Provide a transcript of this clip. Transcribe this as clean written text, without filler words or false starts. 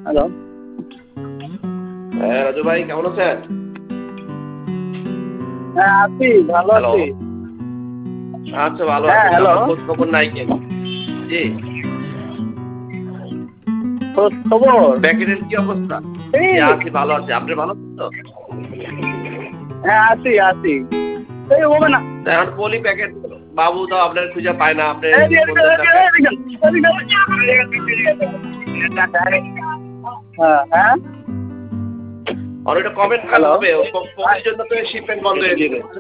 Hello. হ্যাঁ রাজু ভাই, কেমন আছেন? হ্যাঁ আছি, ভালো হ্যালো। আছি। আচ্ছা, ভালো হ্যাঁ আছেন? হ্যালো। আপনার খোঁজ খবর নাই কেন? জি। খোঁজ খবর? প্যাকেটের কি অবস্থা? এই জি, আছি, ভালো আছি। আপনি ভালো আছেন তো? হ্যাঁ আছি আছি। এই হবে না। তা এখন বলি প্যাকেট বাবু তো আপনার খুঁজে পায় না, আপনি এদিকে, ফোন এদিকে, দেন না এদিকে, কেন? এদিকে, হ্যাঁ হ্যাঁ। আর ওইটা কবে নাগাদ হ্যালো। হবে? কোম্পানির জন্য তো শিপমেন্ট বন্ধ হয়ে যাবে।